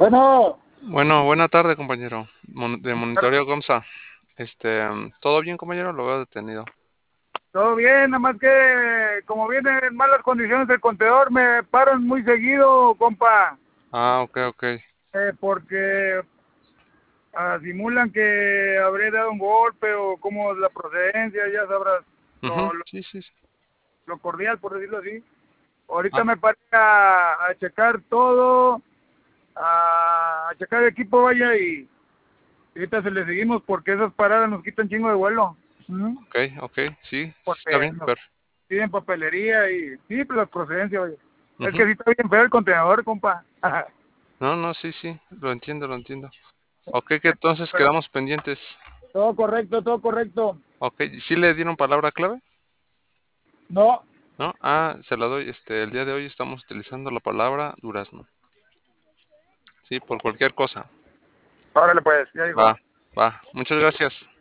Bueno, Bueno, buena tarde, compañero. De Monitoreo Comsa. ¿Todo bien, compañero? Lo veo detenido. todo bien, nada más que como viene en malas condiciones el contenedor, me paran muy seguido, compa, Ah, ok, ok. porque simulan que habré dado un golpe o como la procedencia, ya sabrás, Ujú, lo, lo, sí, sí, sí. lo cordial, por decirlo así. Ahorita Ah, me paré a checar todo, a checar el equipo, vaya, y ahorita se le seguimos porque esas paradas nos quitan chingo de vuelo. ¿Mm? ok, ok. Sí, sí, está Porque bien, nos piden papelería y sí, pues la procedencia, oye. Es que ujú. sí está bien feo el contenedor, compa. No, no, sí, sí. Lo entiendo, lo entiendo. Ok, que entonces Pero quedamos pendientes. todo correcto, todo correcto. Ok, ¿sí le dieron palabra clave? No, ¿No? Ah, se la doy. El día de hoy estamos utilizando la palabra durazno. Sí, por cualquier cosa. órale pues, ya dijo. Va, va. Muchas gracias.